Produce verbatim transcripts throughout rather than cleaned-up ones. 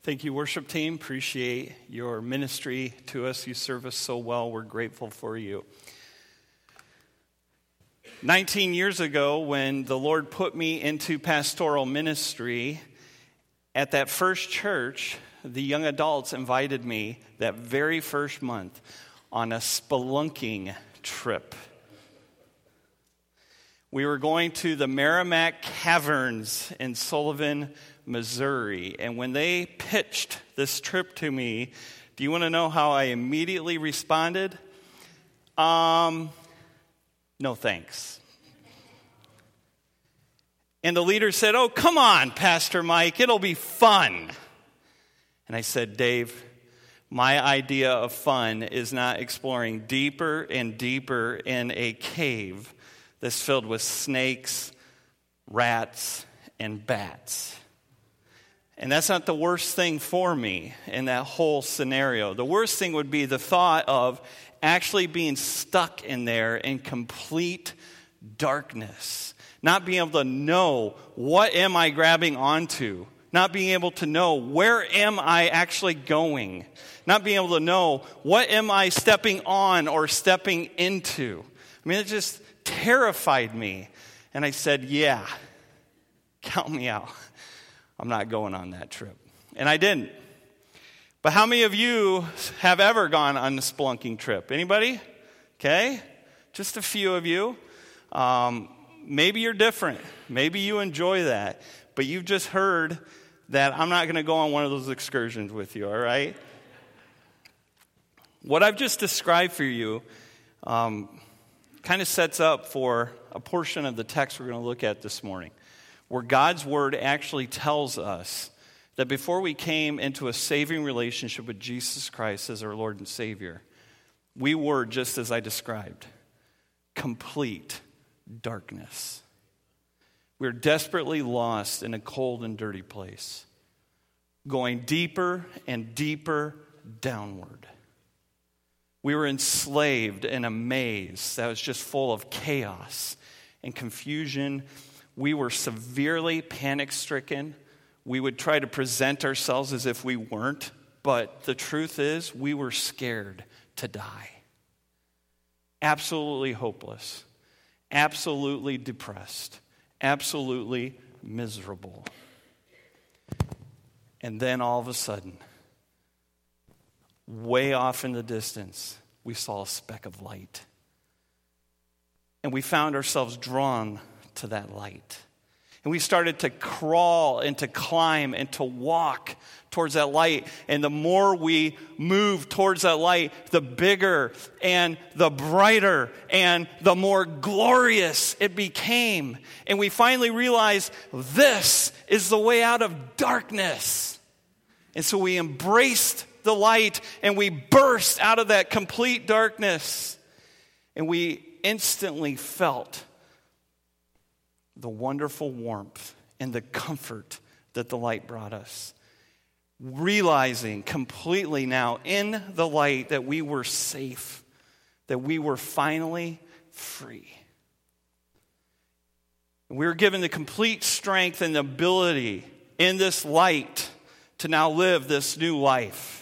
Thank you, worship team. Appreciate your ministry to us. You serve us so well. We're grateful for you. nineteen years ago, when the Lord put me into pastoral ministry, at that first church, the young adults invited me that very first month on a spelunking trip. We were going to the Merrimack Caverns in Sullivan, Missouri. And when they pitched this trip to me, do you want to know how I immediately responded? Um, no thanks. And the leader said, "Oh, come on, Pastor Mike, it'll be fun." And I said, "Dave, my idea of fun is not exploring deeper and deeper in a cave that's filled with snakes, rats, and bats." And that's not the worst thing for me in that whole scenario. The worst thing would be the thought of actually being stuck in there in complete darkness. Not being able to know, what am I grabbing onto? Not being able to know, where am I actually going? Not being able to know, what am I stepping on or stepping into? I mean, it just terrified me. And I said, yeah, count me out. I'm not going on that trip. And I didn't. But how many of you have ever gone on a spelunking trip? Anybody? Okay. Just a few of you. Um, maybe you're different. Maybe you enjoy that. But you've just heard that I'm not going to go on one of those excursions with you, all right? What I've just described for you um, kind of sets up for a portion of the text we're going to look at this morning, where God's word actually tells us that before we came into a saving relationship with Jesus Christ as our Lord and Savior, we were, just as I described, complete darkness. We were desperately lost in a cold and dirty place, going deeper and deeper downward. We were enslaved in a maze that was just full of chaos and confusion. We were severely panic-stricken. We would try to present ourselves as if we weren't, but the truth is, we were scared to die. Absolutely hopeless. Absolutely depressed. Absolutely miserable. And then all of a sudden, way off in the distance, we saw a speck of light. And we found ourselves drawn to that light. And we started to crawl and to climb and to walk towards that light. And the more we moved towards that light, the bigger and the brighter and the more glorious it became. And we finally realized this is the way out of darkness. And so we embraced the light and we burst out of that complete darkness. And we instantly felt the wonderful warmth and the comfort that the light brought us. Realizing completely now in the light that we were safe, that we were finally free. We were given the complete strength and ability in this light to now live this new life.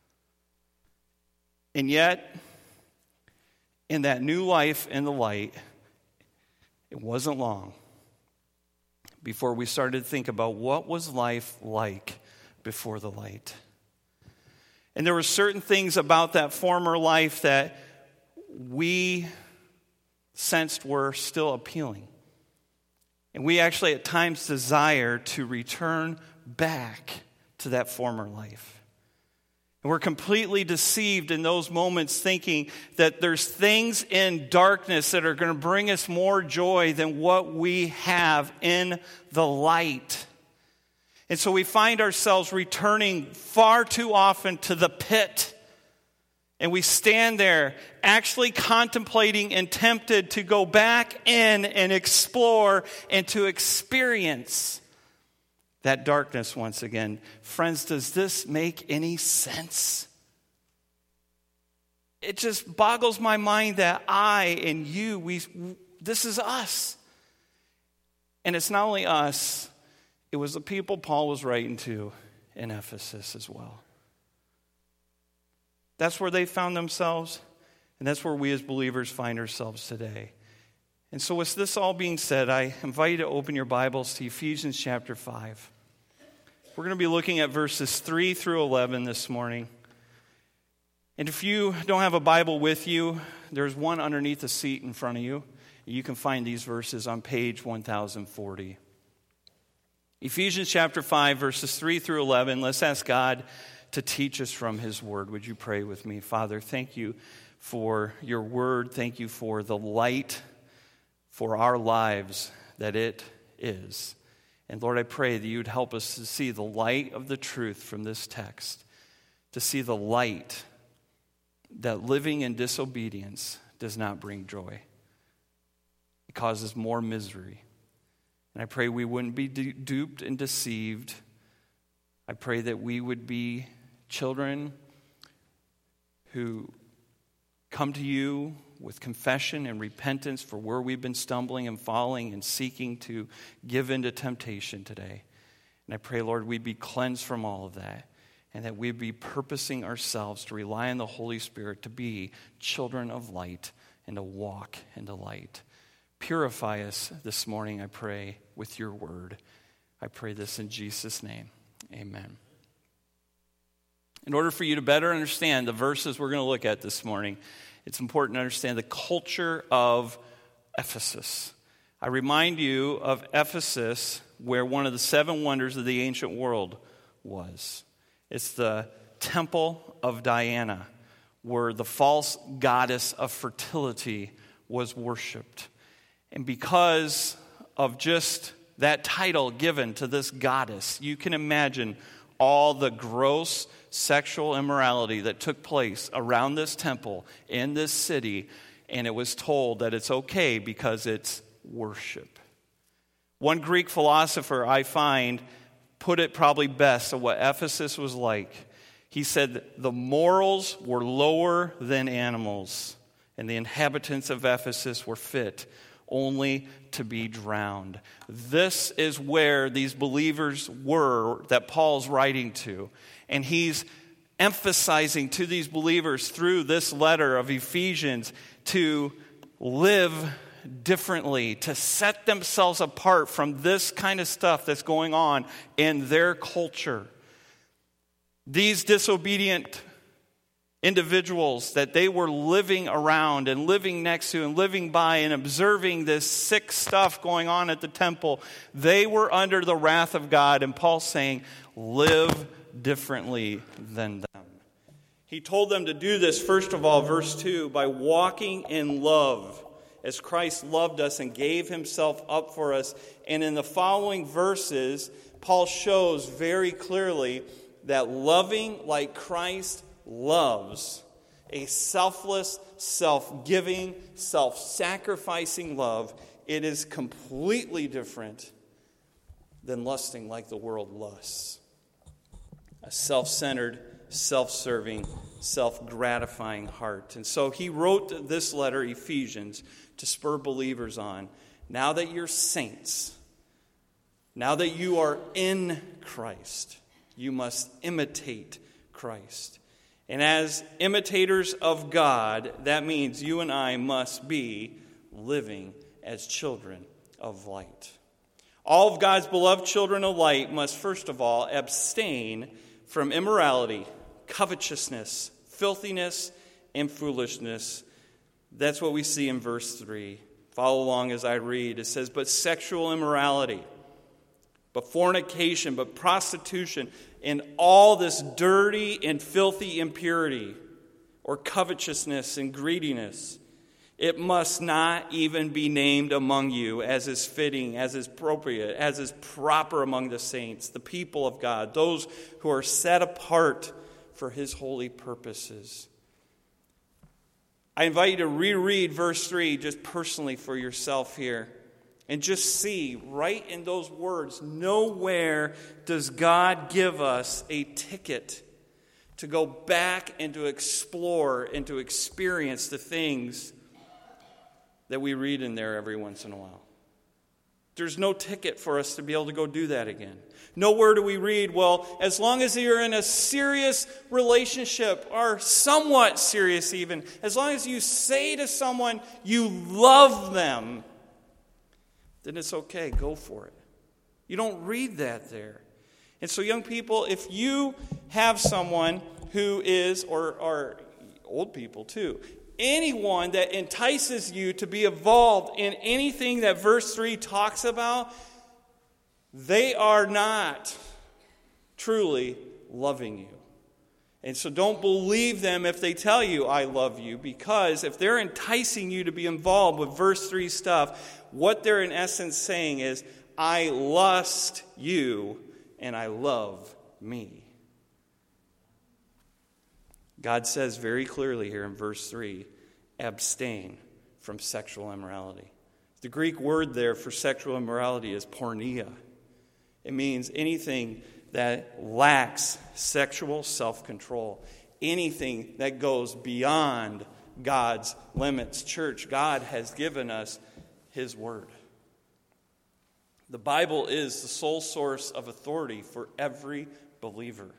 And yet, in that new life in the light, it wasn't long before we started to think about what was life like before the light. And there were certain things about that former life that we sensed were still appealing. And we actually at times desire to return back to that former life. And we're completely deceived in those moments thinking that there's things in darkness that are going to bring us more joy than what we have in the light. And so we find ourselves returning far too often to the pit. And we stand there actually contemplating and tempted to go back in and explore and to experience that darkness once again. Friends, does this make any sense? It just boggles my mind that I and you, we, this is us. And it's not only us, it was the people Paul was writing to in Ephesus as well. That's where they found themselves, and that's where we as believers find ourselves today. And so with this all being said, I invite you to open your Bibles to Ephesians chapter five. We're going to be looking at verses three through eleven this morning. And if you don't have a Bible with you, there's one underneath the seat in front of you. You can find these verses on page one thousand forty. Ephesians chapter five, verses three through eleven. Let's ask God to teach us from his word. Would you pray with me? Father, thank you for your word. Thank you for the light for our lives that it is. And Lord, I pray that you'd help us to see the light of the truth from this text, to see the light that living in disobedience does not bring joy. It causes more misery. And I pray we wouldn't be du- duped and deceived. I pray that we would be children who come to you with confession and repentance for where we've been stumbling and falling and seeking to give in to temptation today. And I pray, Lord, we'd be cleansed from all of that, and that we'd be purposing ourselves to rely on the Holy Spirit to be children of light and to walk in the light. Purify us this morning, I pray, with your word. I pray this in Jesus' name. Amen. In order for you to better understand the verses we're going to look at this morning, it's important to understand the culture of Ephesus. I remind you of Ephesus, where one of the seven wonders of the ancient world was. It's the temple of Diana, where the false goddess of fertility was worshipped. And because of just that title given to this goddess, you can imagine all the gross sexual immorality that took place around this temple in this city, and it was told that it's okay because it's worship. One Greek philosopher I find put it probably best of what Ephesus was like. He said the morals were lower than animals, and the inhabitants of Ephesus were fit only to be drowned. This is where these believers were that Paul's writing to. And he's emphasizing to these believers through this letter of Ephesians to live differently, to set themselves apart from this kind of stuff that's going on in their culture. These disobedient individuals that they were living around and living next to and living by and observing this sick stuff going on at the temple, they were under the wrath of God. And Paul's saying, live differently than them. He told them to do this, first of all, verse two, by walking in love, as Christ loved us and gave himself up for us. And in the following verses, Paul shows very clearly that loving like Christ loves, a selfless, self-giving, self-sacrificing love, it is completely different than lusting like the world lusts. A self-centered, self-serving, self-gratifying heart. And so he wrote this letter, Ephesians, to spur believers on. Now that you're saints, now that you are in Christ, you must imitate Christ. And as imitators of God, that means you and I must be living as children of light. All of God's beloved children of light must, first of all, abstain from immorality, covetousness, filthiness, and foolishness. That's what we see in verse three. Follow along as I read. It says, but sexual immorality, but fornication, but prostitution, and all this dirty and filthy impurity, or covetousness and greediness, it must not even be named among you as is fitting, as is appropriate, as is proper among the saints, the people of God, those who are set apart for his holy purposes. I invite you to reread verse three just personally for yourself here. And just see, right in those words, nowhere does God give us a ticket to go back and to explore and to experience the things that we read in there every once in a while. There's no ticket for us to be able to go do that again. Nowhere do we read, well, as long as you're in a serious relationship, or somewhat serious even, as long as you say to someone you love them, then it's okay, go for it. You don't read that there. And so young people, if you have someone who is, or, or old people too, anyone that entices you to be involved in anything that verse three talks about, they are not truly loving you. And so don't believe them if they tell you, I love you, because if they're enticing you to be involved with verse three stuff, what they're in essence saying is, I lust you and I love me. God says very clearly here in verse three, abstain from sexual immorality. The Greek word there for sexual immorality is porneia. It means anything that lacks sexual self-control, anything that goes beyond God's limits. Church, God has given us His Word. The Bible is the sole source of authority for every believer.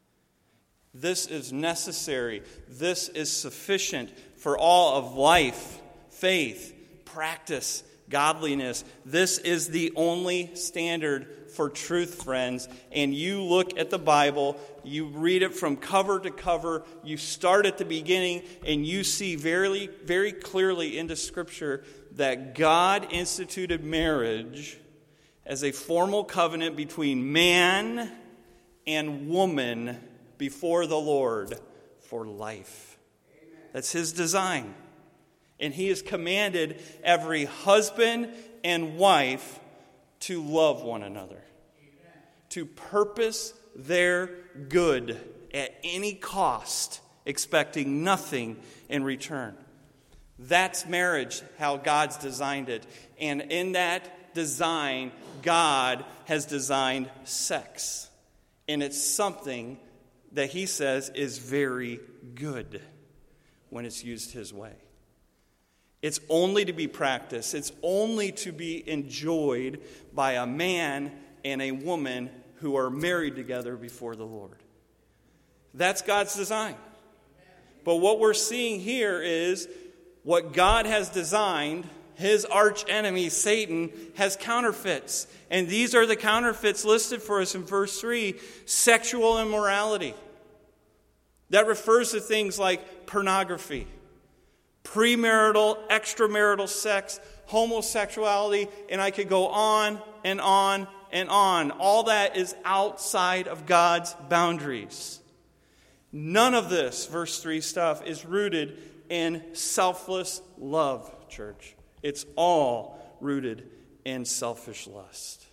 This is necessary. This is sufficient for all of life, faith, practice, godliness. This is the only standard for truth, friends. And you look at the Bible, you read it from cover to cover, you start at the beginning, and you see very, very clearly into Scripture that God instituted marriage as a formal covenant between man and woman before the Lord for life. That's His design. And He has commanded every husband and wife to love one another, to purpose their good at any cost, expecting nothing in return. That's marriage, how God's designed it. And in that design, God has designed sex. And it's something that He says is very good when it's used His way. It's only to be practiced. It's only to be enjoyed by a man and a woman who are married together before the Lord. That's God's design. But what we're seeing here is what God has designed, His arch enemy, Satan, has counterfeits. And these are the counterfeits listed for us in verse three. Sexual immorality. That refers to things like pornography, premarital, extramarital sex, homosexuality, and I could go on and on and on. All that is outside of God's boundaries. None of this, verse three stuff, is rooted in selfless love, church. It's all rooted in selfish lust.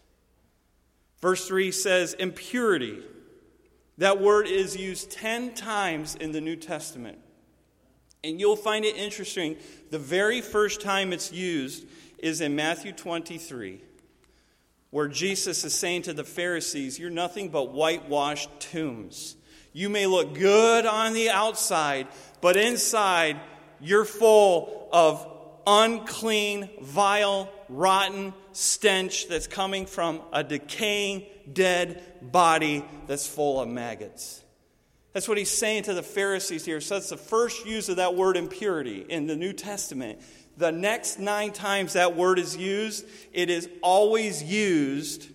Verse three says impurity. That word is used ten times in the New Testament. And you'll find it interesting. The very first time it's used is in Matthew twenty-three, where Jesus is saying to the Pharisees, you're nothing but whitewashed tombs. You may look good on the outside, but inside you're full of unclean, vile, rotten stench that's coming from a decaying, dead body that's full of maggots. That's what He's saying to the Pharisees here. So that's the first use of that word impurity in the New Testament. The next nine times that word is used, it is always used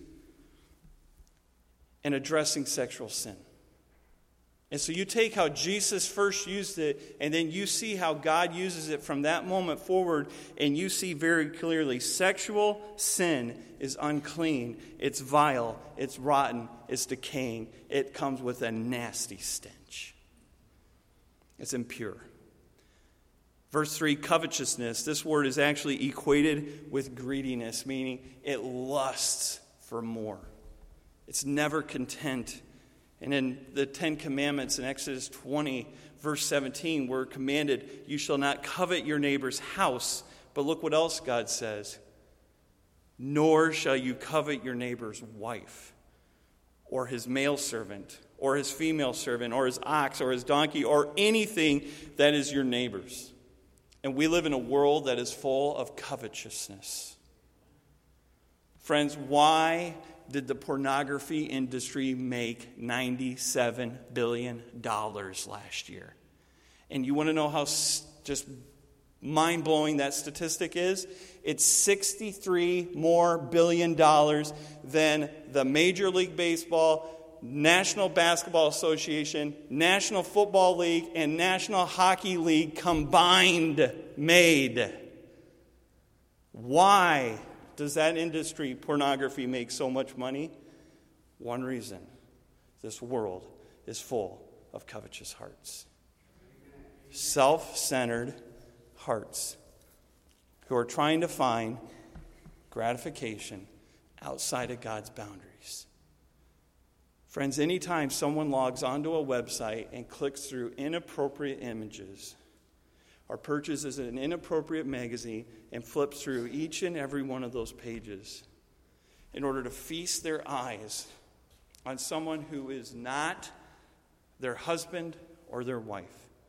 in addressing sexual sin. And so you take how Jesus first used it, and then you see how God uses it from that moment forward, and you see very clearly sexual sin is unclean, it's vile, it's rotten, it's decaying. It comes with a nasty stench. It's impure. Verse three, covetousness. This word is actually equated with greediness, meaning it lusts for more. It's never content. And in the Ten Commandments in Exodus twenty, verse seventeen, we're commanded, you shall not covet your neighbor's house. But look what else God says. Nor shall you covet your neighbor's wife, or his male servant, or his female servant, or his ox, or his donkey, or anything that is your neighbor's. And we live in a world that is full of covetousness. Friends, why did the pornography industry make ninety-seven billion dollars last year? And you want to know how just mind-blowing that statistic is? It's sixty-three more billion dollars than the Major League Baseball, National Basketball Association, National Football League, and National Hockey League combined made. Why does that industry, pornography, make so much money? One reason: this world is full of covetous hearts. Self-centered hearts who are trying to find gratification outside of God's boundaries. Friends, anytime someone logs onto a website and clicks through inappropriate images or purchases an inappropriate magazine and flips through each and every one of those pages in order to feast their eyes on someone who is not their husband or their wife.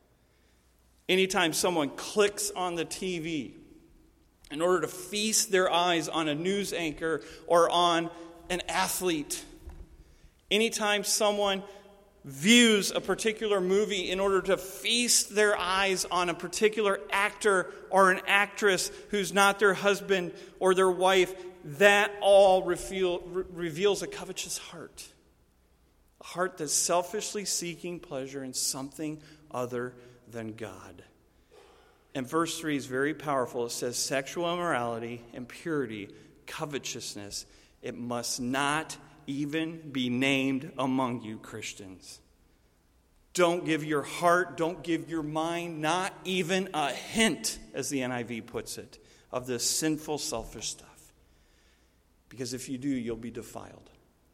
Anytime someone clicks on the T V in order to feast their eyes on a news anchor or on an athlete. Anytime someone views a particular movie in order to feast their eyes on a particular actor or an actress who's not their husband or their wife, that all reveal, re- reveals a covetous heart. A heart that's selfishly seeking pleasure in something other than God. And verse three is very powerful. It says, sexual immorality, impurity, covetousness, it must not even be named among you, Christians. Don't give your heart, don't give your mind, not even a hint, as the N I V puts it, of this sinful, selfish stuff. Because if you do, you'll be defiled.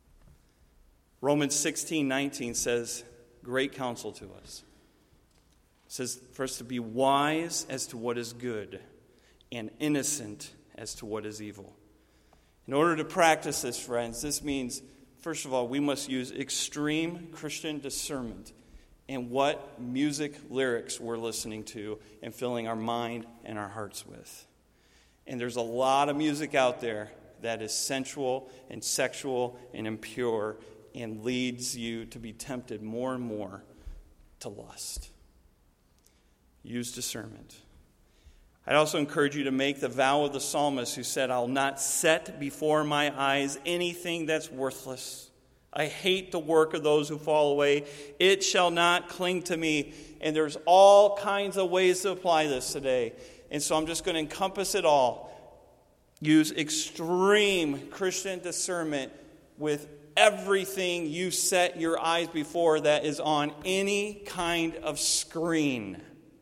Romans sixteen nineteen says, great counsel to us. It says for us to be wise as to what is good and innocent as to what is evil. In order to practice this, friends, this means, first of all, we must use extreme Christian discernment in what music lyrics we're listening to and filling our mind and our hearts with. And there's a lot of music out there that is sensual and sexual and impure and leads you to be tempted more and more to lust. Use discernment. I'd also encourage you to make the vow of the psalmist who said, I'll not set before my eyes anything that's worthless. I hate the work of those who fall away. It shall not cling to me. And there's all kinds of ways to apply this today. And so I'm just going to encompass it all. Use extreme Christian discernment with everything you set your eyes before that is on any kind of screen.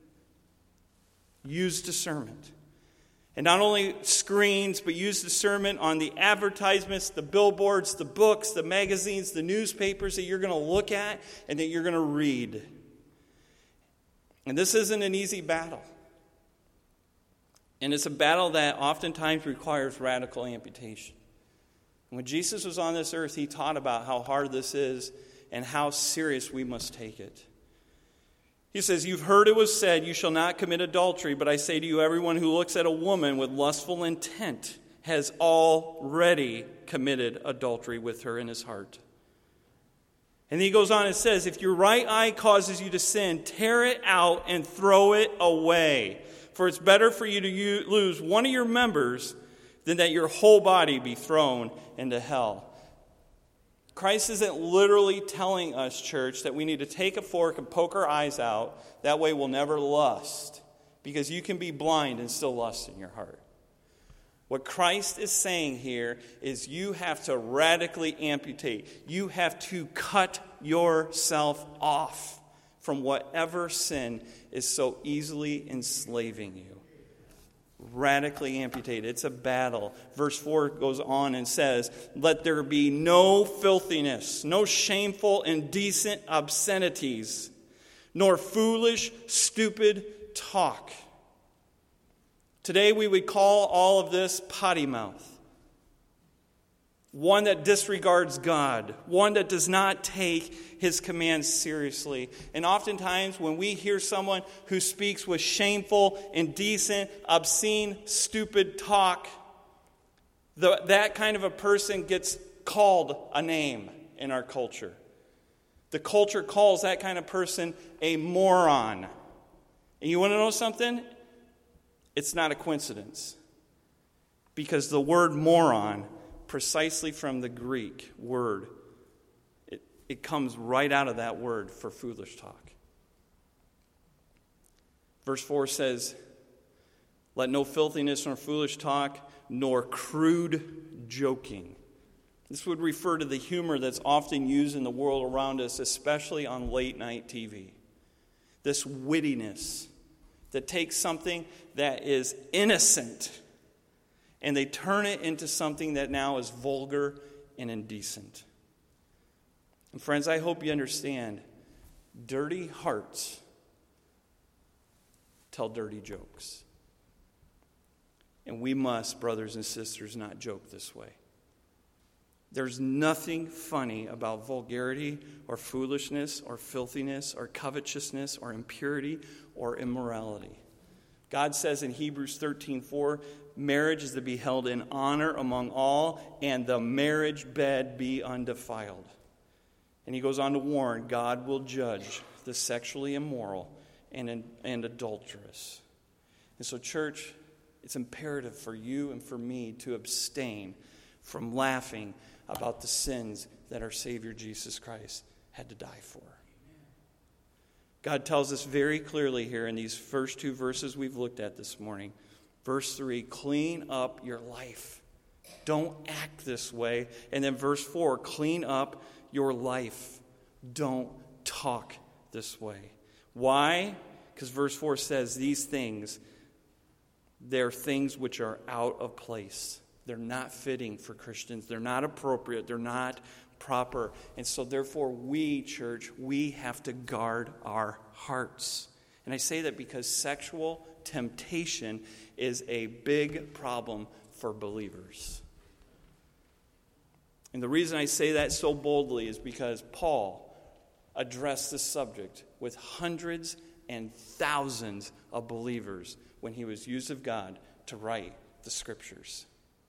Use discernment. And not only screens, but use discernment on the advertisements, the billboards, the books, the magazines, the newspapers that you're going to look at and that you're going to read. And this isn't an easy battle. And it's a battle that oftentimes requires radical amputation. When Jesus was on this earth, he taught about how hard this is and how serious we must take it. He says, you've heard it was said, you shall not commit adultery, but I say to you, everyone who looks at a woman with lustful intent has already committed adultery with her in his heart. And then he goes on and says, if your right eye causes you to sin, tear it out and throw it away. For it's better for you to lose one of your members than that your whole body be thrown into hell. Christ isn't literally telling us, church, that we need to take a fork and poke our eyes out. That way we'll never lust. Because you can be blind and still lust in your heart. What Christ is saying here is you have to radically amputate. You have to cut yourself off from whatever sin is so easily enslaving you. Radically amputated. It's a battle. Verse four goes on and says, let there be no filthiness, no shameful, indecent obscenities, nor foolish, stupid talk. Today we would call all of this potty mouth. One that disregards God. One that does not take his commands seriously. And oftentimes when we hear someone who speaks with shameful, indecent, obscene, stupid talk, The, that kind of a person gets called a name in our culture. The culture calls that kind of person a moron. And you want to know something? It's not a coincidence. Because the word moron, precisely from the Greek word, it, it comes right out of that word for foolish talk. Verse four says, "Let no filthiness nor foolish talk nor crude joking." This would refer to the humor that's often used in the world around us, especially on late-night T V. This wittiness that takes something that is innocent and they turn it into something that now is vulgar and indecent. And friends, I hope you understand, dirty hearts tell dirty jokes. And we must, brothers and sisters, not joke this way. There's nothing funny about vulgarity or foolishness or filthiness or covetousness or impurity or immorality. God says in Hebrews thirteen four, marriage is to be held in honor among all, and the marriage bed be undefiled. And he goes on to warn, God will judge the sexually immoral and, and adulterous. And so, church, it's imperative for you and for me to abstain from laughing about the sins that our Savior Jesus Christ had to die for. God tells us very clearly here in these first two verses we've looked at this morning. Verse three, clean up your life. Don't act this way. And then verse four, clean up your life. Don't talk this way. Why? Because verse four says these things, they're things which are out of place. They're not fitting for Christians. They're not appropriate. They're not proper. And so therefore we, church, we have to guard our hearts. And I say that because sexual temptation is a big problem for believers. And the reason I say that so boldly is because Paul addressed this subject with hundreds and thousands of believers when he was used of God to write the Scriptures.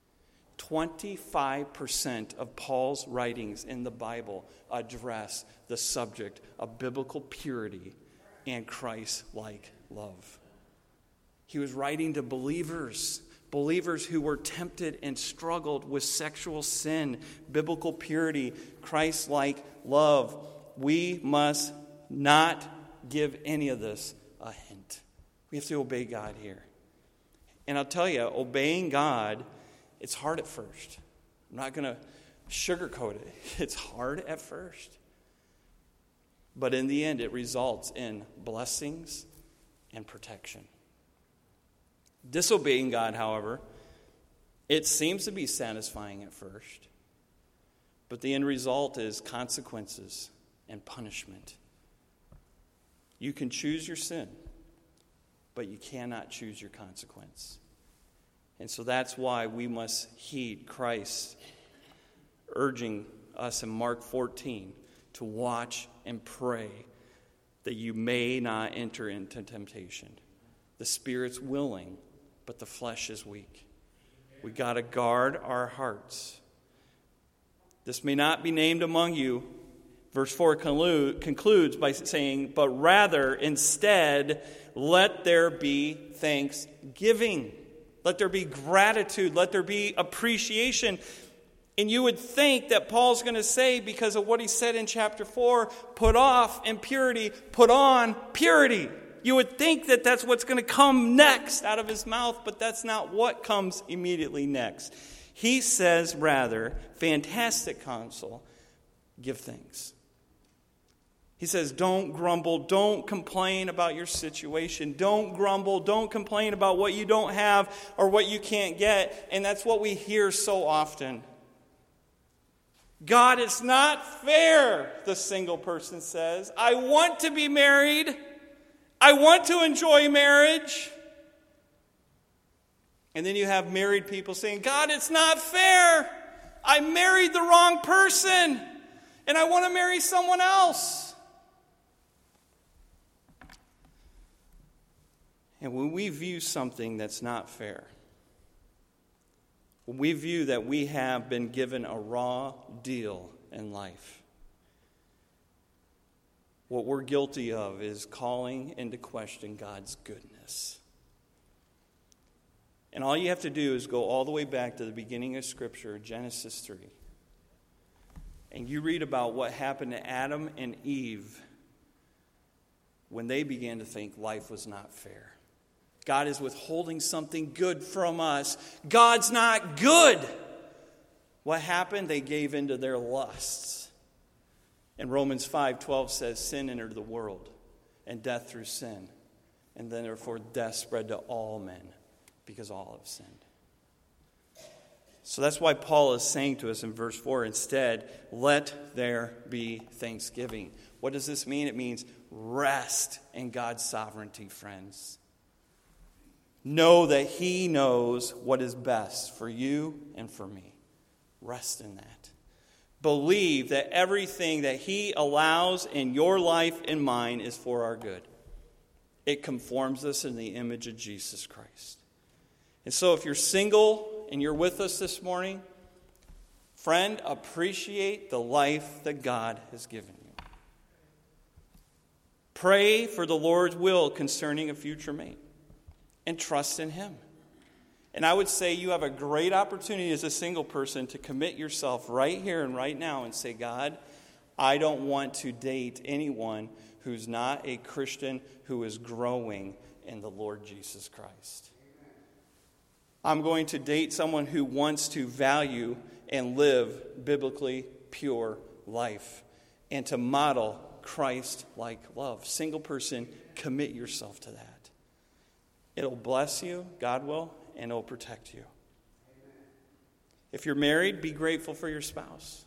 twenty-five percent of Paul's writings in the Bible address the subject of biblical purity and Christ-like love. He was writing to believers, believers who were tempted and struggled with sexual sin, biblical purity, Christ-like love. We must not give any of this a hint. We have to obey God here. And I'll tell you, obeying God, it's hard at first. I'm not going to sugarcoat it. It's hard at first. But in the end, it results in blessings and protection. Disobeying God, however, it seems to be satisfying at first. But the end result is consequences and punishment. You can choose your sin, but you cannot choose your consequence. And so that's why we must heed Christ urging us in Mark fourteen to watch and pray that you may not enter into temptation. The spirit's willing, but the flesh is weak. We got to guard our hearts. This may not be named among you. Verse four concludes by saying, but rather, instead, let there be thanksgiving. Let there be gratitude. Let there be appreciation. And you would think that Paul's going to say, because of what he said in chapter four, put off impurity, put on purity. You would think that that's what's going to come next out of his mouth, but that's not what comes immediately next. He says, rather, fantastic counsel, give thanks. He says, don't grumble, don't complain about your situation. Don't grumble, don't complain about what you don't have or what you can't get. And that's what we hear so often. God, it's not fair, the single person says. I want to be married. I want to enjoy marriage. And then you have married people saying, God, it's not fair. I married the wrong person, and I want to marry someone else. And when we view something that's not fair, when we view that we have been given a raw deal in life, what we're guilty of is calling into question God's goodness. And all you have to do is go all the way back to the beginning of Scripture, Genesis three. And you read about what happened to Adam and Eve when they began to think life was not fair. God is withholding something good from us. God's not good. What happened? They gave into their lusts. And Romans five twelve says, sin entered the world, and death through sin. And then therefore death spread to all men, because all have sinned. So that's why Paul is saying to us in verse four, instead, let there be thanksgiving. What does this mean? It means rest in God's sovereignty, friends. Know that He knows what is best for you and for me. Rest in that. Believe that everything that He allows in your life and mine is for our good. It conforms us in the image of Jesus Christ. And so if you're single and you're with us this morning, friend, appreciate the life that God has given you. Pray for the Lord's will concerning a future mate and trust in Him. And I would say you have a great opportunity as a single person to commit yourself right here and right now and say, God, I don't want to date anyone who's not a Christian who is growing in the Lord Jesus Christ. I'm going to date someone who wants to value and live biblically pure life and to model Christ-like love. Single person, commit yourself to that. It'll bless you, God will, and it'll protect you. If you're married, be grateful for your spouse.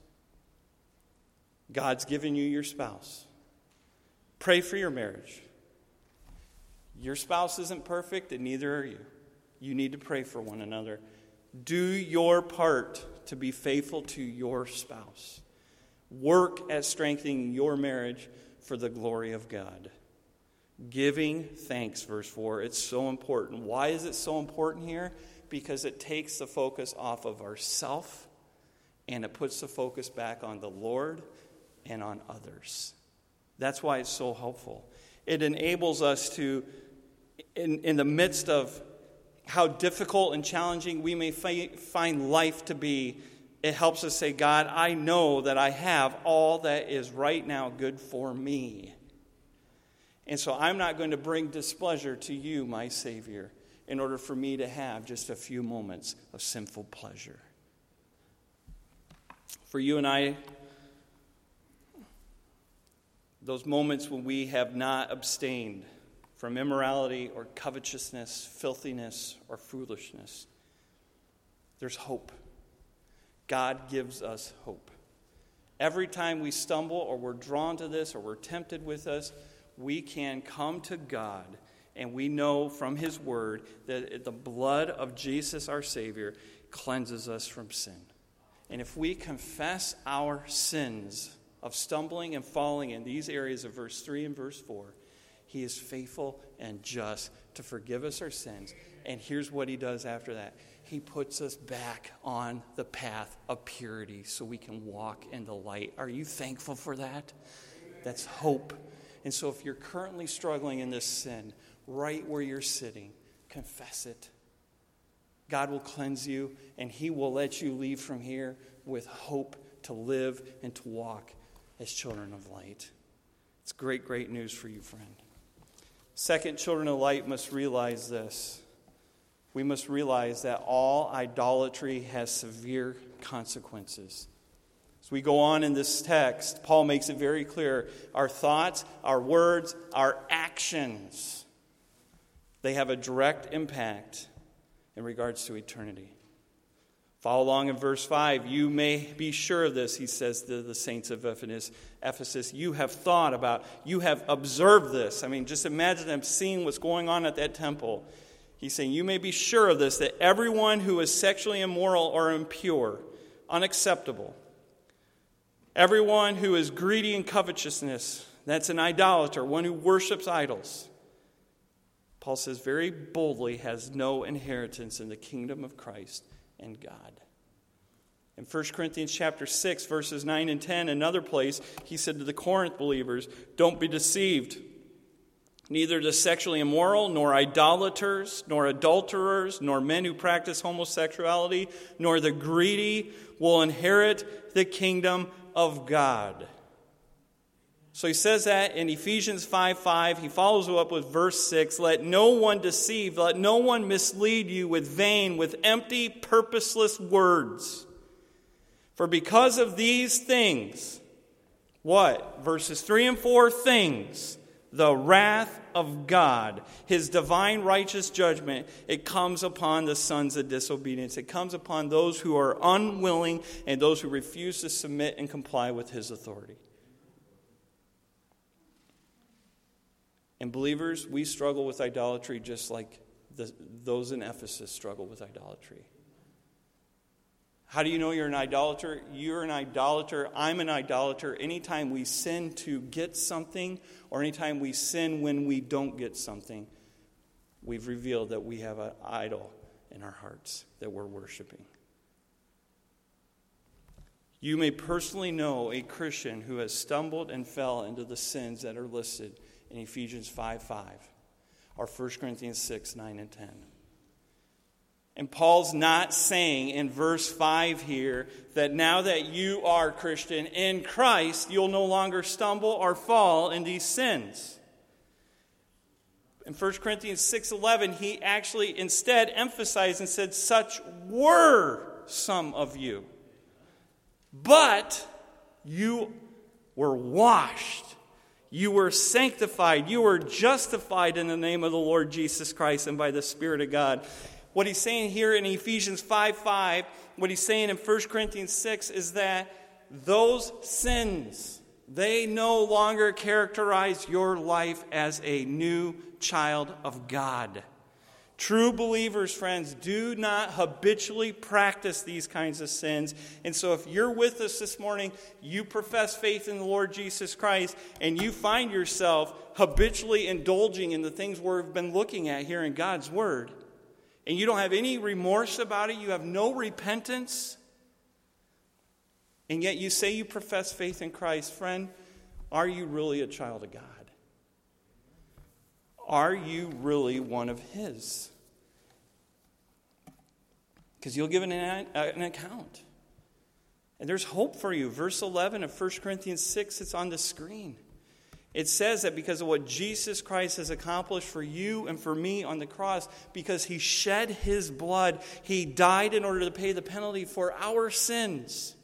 God's given you your spouse. Pray for your marriage. Your spouse isn't perfect, and neither are you. You need to pray for one another. Do your part to be faithful to your spouse. Work at strengthening your marriage for the glory of God. Giving thanks, verse four. It's so important. Why is it so important here? Because it takes the focus off of ourself and it puts the focus back on the Lord and on others. That's why it's so helpful. It enables us to, in, in the midst of how difficult and challenging we may fi- find life to be, it helps us say, God, I know that I have all that is right now good for me. And so I'm not going to bring displeasure to you, my Savior, in order for me to have just a few moments of sinful pleasure. For you and I, those moments when we have not abstained from immorality or covetousness, filthiness, or foolishness, there's hope. God gives us hope. Every time we stumble or we're drawn to this or we're tempted with us, we can come to God and we know from His Word that the blood of Jesus our Savior cleanses us from sin. And if we confess our sins of stumbling and falling in these areas of verse three and verse four, He is faithful and just to forgive us our sins. And here's what He does after that. He puts us back on the path of purity so we can walk in the light. Are you thankful for that? That's hope. And so if you're currently struggling in this sin, right where you're sitting, confess it. God will cleanse you, and He will let you leave from here with hope to live and to walk as children of light. It's great, great news for you, friend. Second, children of light must realize this. We must realize that all idolatry has severe consequences. As we go on in this text, Paul makes it very clear. Our thoughts, our words, our actions, they have a direct impact in regards to eternity. Follow along in verse five. You may be sure of this, he says to the saints of Ephesus. You have thought about, you have observed this. I mean, just imagine them seeing what's going on at that temple. He's saying, you may be sure of this, that everyone who is sexually immoral or impure, unacceptable, everyone who is greedy in covetousness, that's an idolater, one who worships idols, Paul says very boldly, has no inheritance in the kingdom of Christ in God. In First Corinthians chapter six, verses nine and ten, another place, he said to the Corinth believers, don't be deceived. Neither the sexually immoral, nor idolaters, nor adulterers, nor men who practice homosexuality, nor the greedy will inherit the kingdom of God. So he says that in Ephesians five five. He follows it up with verse six. Let no one deceive, let no one mislead you with vain, with empty, purposeless words. For because of these things, what? Verses three and four, things. The wrath of God, his divine righteous judgment, it comes upon the sons of disobedience. It comes upon those who are unwilling and those who refuse to submit and comply with his authority. And believers, we struggle with idolatry just like the, those in Ephesus struggle with idolatry. How do you know you're an idolater? You're an idolater. I'm an idolater. Anytime we sin to get something, or anytime we sin when we don't get something, we've revealed that we have an idol in our hearts that we're worshiping. You may personally know a Christian who has stumbled and fell into the sins that are listed in Ephesians five five, or First Corinthians six nine and ten. And Paul's not saying in verse five here that now that you are Christian in Christ, you'll no longer stumble or fall in these sins. In First Corinthians six eleven, he actually instead emphasized and said, such were some of you. But you were washed. You were sanctified. You were justified in the name of the Lord Jesus Christ and by the Spirit of God. What he's saying here in Ephesians five five, what he's saying in First Corinthians six is that those sins, they no longer characterize your life as a new child of God. True believers, friends, do not habitually practice these kinds of sins. And so if you're with us this morning, you profess faith in the Lord Jesus Christ, and you find yourself habitually indulging in the things we've been looking at here in God's Word, and you don't have any remorse about it, you have no repentance, and yet you say you profess faith in Christ, friend, are you really a child of God? Are you really one of His? Because you'll give an, an account. And there's hope for you. Verse eleven of First Corinthians six, it's on the screen. It says that because of what Jesus Christ has accomplished for you and for me on the cross, because He shed His blood, He died in order to pay the penalty for our sins.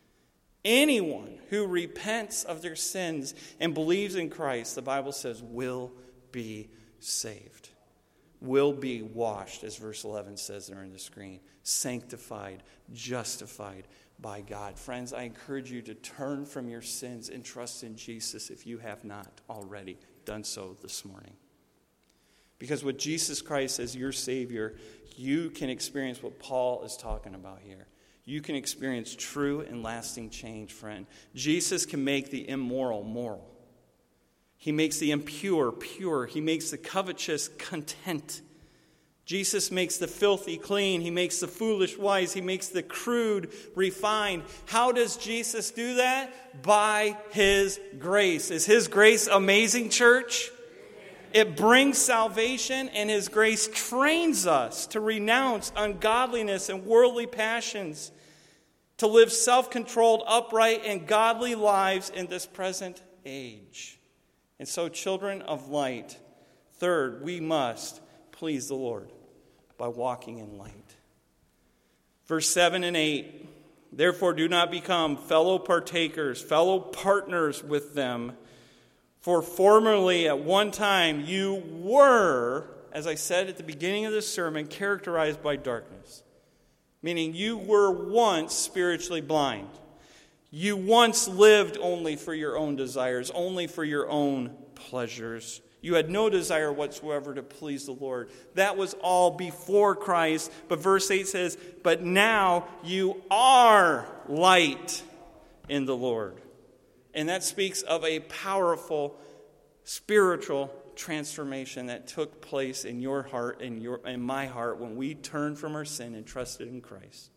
Anyone who repents of their sins and believes in Christ, the Bible says, will be saved. Will be washed, as verse eleven says there on the screen. Sanctified, justified by God. Friends, I encourage you to turn from your sins and trust in Jesus if you have not already done so this morning. Because with Jesus Christ as your Savior, you can experience what Paul is talking about here. You can experience true and lasting change, friend. Jesus can make the immoral moral. He makes the impure pure. He makes the covetous content. Jesus makes the filthy clean. He makes the foolish wise. He makes the crude refined. How does Jesus do that? By His grace. Is His grace amazing, church? It brings salvation, and His grace trains us to renounce ungodliness and worldly passions, to live self-controlled, upright, and godly lives in this present age. And so, children of light, third, we must please the Lord by walking in light. Verse seven and eight, therefore do not become fellow partakers, fellow partners with them, for formerly at one time you were, as I said at the beginning of this sermon, characterized by darkness. Meaning you were once spiritually blind. You once lived only for your own desires, only for your own pleasures. You had no desire whatsoever to please the Lord. That was all before Christ. But verse eight says, but now you are light in the Lord. And that speaks of a powerful spiritual transformation that took place in your heart and your in my heart when we turned from our sin and trusted in Christ.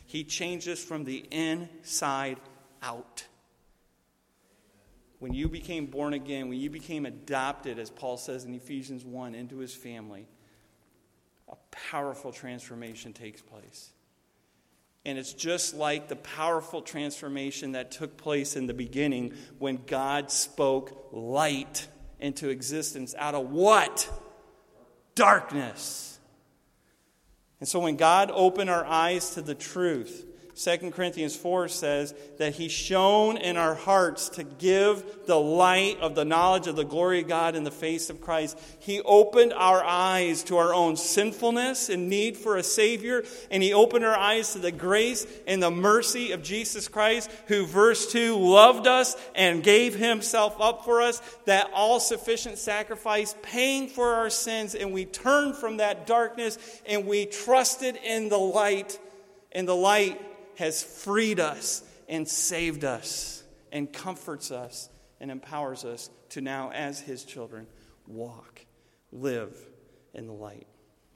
He changed us from the inside out. When you became born again, when you became adopted, as Paul says in Ephesians one, into his family, a powerful transformation takes place. And it's just like the powerful transformation that took place in the beginning when God spoke light into existence out of what? Darkness. And so when God opened our eyes to the truth, Second Corinthians four says that he shone in our hearts to give the light of the knowledge of the glory of God in the face of Christ. He opened our eyes to our own sinfulness and need for a Savior. And he opened our eyes to the grace and the mercy of Jesus Christ, who, verse two, loved us and gave himself up for us, that all-sufficient sacrifice, paying for our sins. And we turned from that darkness and we trusted in the light. And the light has freed us and saved us and comforts us and empowers us to now, as his children, walk, live in the light.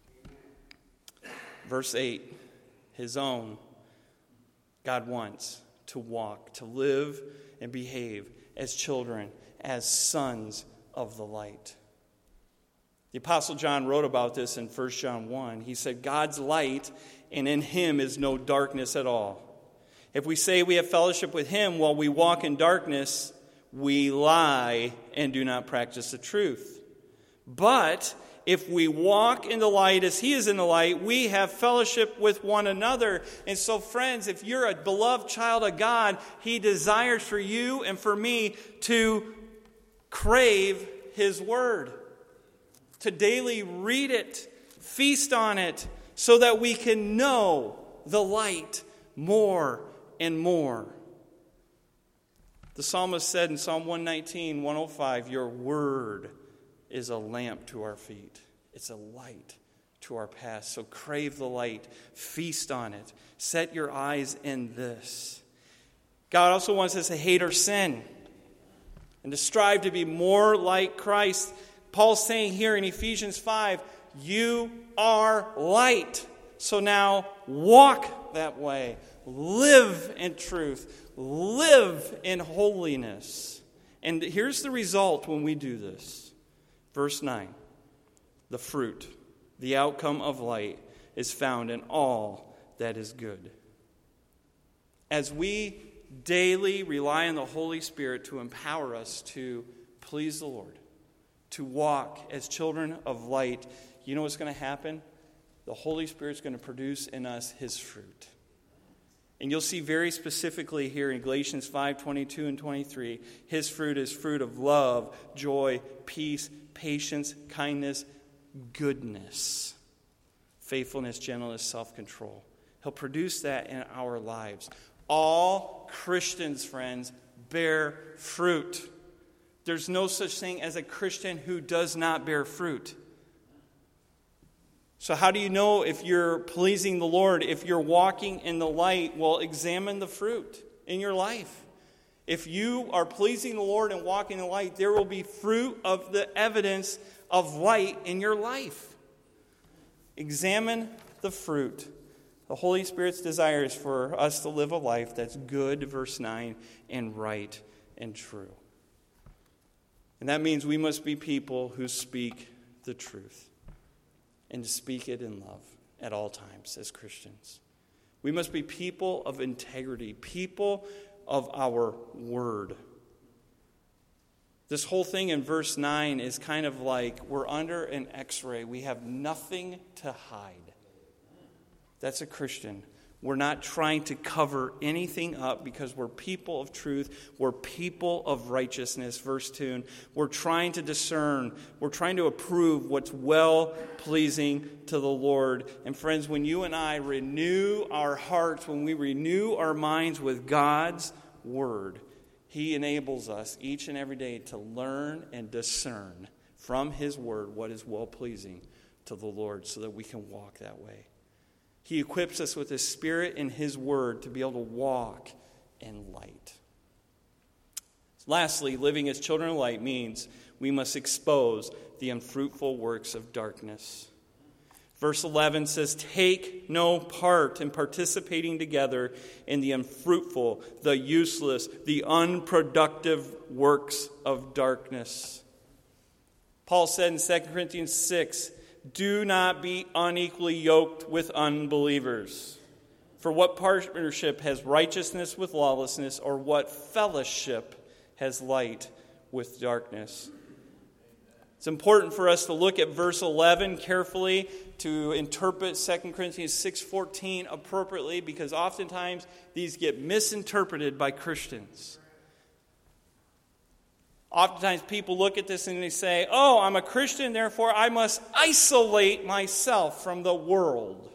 Verse eight, his own, God wants to walk, to live and behave as children, as sons of the light. The Apostle John wrote about this in First John one. He said, God's light, and in him is no darkness at all. If we say we have fellowship with him while we walk in darkness, we lie and do not practice the truth. But if we walk in the light as he is in the light, we have fellowship with one another. And so, friends, if you're a beloved child of God, he desires for you and for me to crave his word, to daily read it, feast on it, so that we can know the light more and more. The psalmist said in Psalm one nineteen, one oh five, your word is a lamp to our feet. It's a light to our path. So crave the light. Feast on it. Set your eyes in this. God also wants us to hate our sin and to strive to be more like Christ. Paul's saying here in Ephesians five, you are light. So now walk that way. Live in truth. Live in holiness. And here's the result when we do this. Verse nine. The fruit, the outcome of light, is found in all that is good. As we daily rely on the Holy Spirit to empower us to please the Lord, to walk as children of light, you know what's going to happen? The Holy Spirit's going to produce in us his fruit. And you'll see very specifically here in Galatians five, twenty-two and twenty-three, his fruit is fruit of love, joy, peace, patience, kindness, goodness, faithfulness, gentleness, self-control. He'll produce that in our lives. All Christians, friends, bear fruit. There's no such thing as a Christian who does not bear fruit. So how do you know if you're pleasing the Lord, if you're walking in the light? Well, examine the fruit in your life. If you are pleasing the Lord and walking in the light, there will be fruit of the evidence of light in your life. Examine the fruit. The Holy Spirit's desire is for us to live a life that's good, verse nine, and right and true. And that means we must be people who speak the truth and to speak it in love at all times as Christians. We must be people of integrity, people of our word. This whole thing in verse nine is kind of like we're under an x-ray. We have nothing to hide. That's a Christian. We're not trying to cover anything up because we're people of truth. We're people of righteousness. Verse two. We're trying to discern. We're trying to approve what's well-pleasing to the Lord. And friends, when you and I renew our hearts, when we renew our minds with God's word, he enables us each and every day to learn and discern from his word what is well-pleasing to the Lord so that we can walk that way. He equips us with his Spirit and his word to be able to walk in light. Lastly, living as children of light means we must expose the unfruitful works of darkness. Verse eleven says, take no part in participating together in the unfruitful, the useless, the unproductive works of darkness. Paul said in Second Corinthians six, do not be unequally yoked with unbelievers. For what partnership has righteousness with lawlessness, or what fellowship has light with darkness? It's important for us to look at verse eleven carefully, to interpret Second Corinthians six fourteen appropriately, because oftentimes these get misinterpreted by Christians. Oftentimes people look at this and they say, oh, I'm a Christian, therefore I must isolate myself from the world.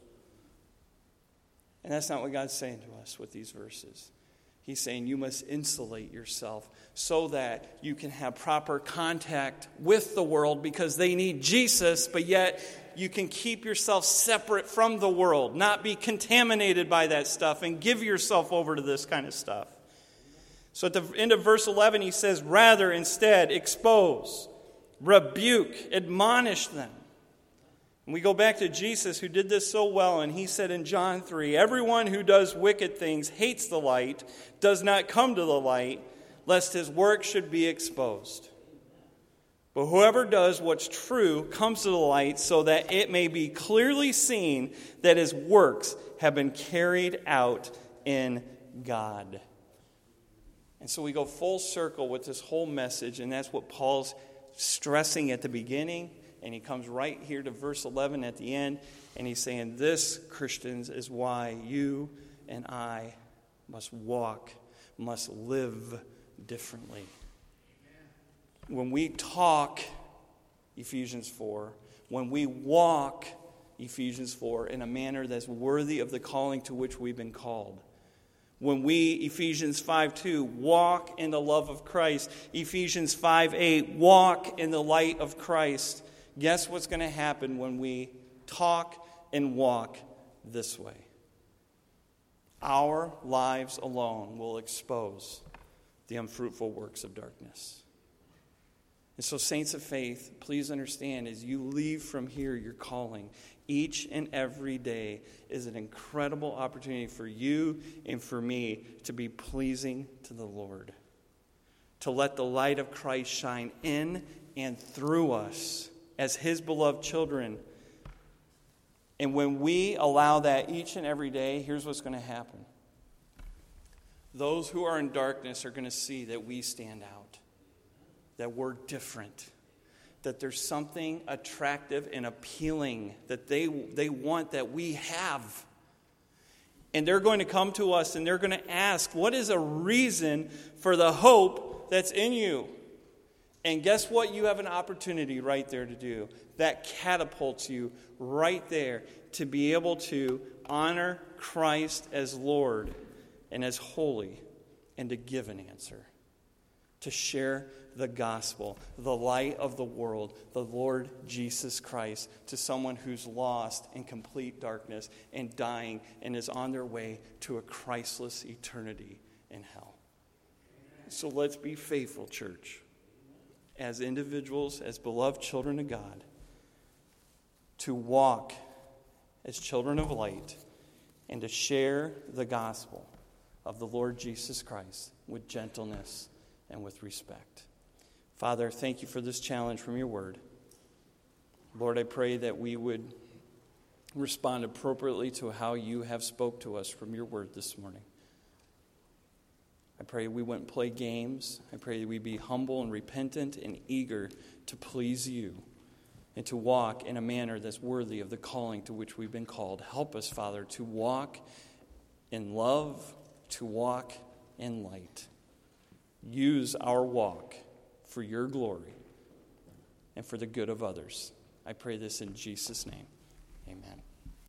And that's not what God's saying to us with these verses. He's saying you must insulate yourself so that you can have proper contact with the world, because they need Jesus, but yet you can keep yourself separate from the world, not be contaminated by that stuff, and give yourself over to this kind of stuff. So at the end of verse eleven, he says, rather, instead, expose, rebuke, admonish them. And we go back to Jesus, who did this so well, and he said in John three, everyone who does wicked things hates the light, does not come to the light, lest his work should be exposed. But whoever does what's true comes to the light, so that it may be clearly seen that his works have been carried out in God. And so we go full circle with this whole message, and that's what Paul's stressing at the beginning. And he comes right here to verse eleven at the end, and he's saying, this, Christians, is why you and I must walk, must live differently. When we talk, Ephesians four, when we walk, Ephesians four, in a manner that's worthy of the calling to which we've been called. When we, Ephesians five two, walk in the love of Christ, Ephesians five eight, walk in the light of Christ, guess what's going to happen when we talk and walk this way? Our lives alone will expose the unfruitful works of darkness. And so, saints of faith, please understand, as you leave from here, your calling, each and every day is an incredible opportunity for you and for me to be pleasing to the Lord, to let the light of Christ shine in and through us as his beloved children. And when we allow that each and every day, here's what's going to happen. Those who are in darkness are going to see that we stand out, that we're different, that there's something attractive and appealing that they, they want that we have. And they're going to come to us and they're going to ask, what is a reason for the hope that's in you? And guess what? You have an opportunity right there to do. That catapults you right there to be able to honor Christ as Lord and as holy, and to give an answer. To share the gospel, the light of the world, the Lord Jesus Christ, to someone who's lost in complete darkness and dying and is on their way to a Christless eternity in hell. So let's be faithful, church, as individuals, as beloved children of God, to walk as children of light and to share the gospel of the Lord Jesus Christ with gentleness and with respect. Father, thank you for this challenge from your word. Lord, I pray that we would respond appropriately to how you have spoke to us from your word this morning. I pray we wouldn't play games. I pray that we be humble and repentant and eager to please you and to walk in a manner that's worthy of the calling to which we've been called. Help us, Father, to walk in love, to walk in light. Use our walk for your glory and for the good of others. I pray this in Jesus' name. Amen.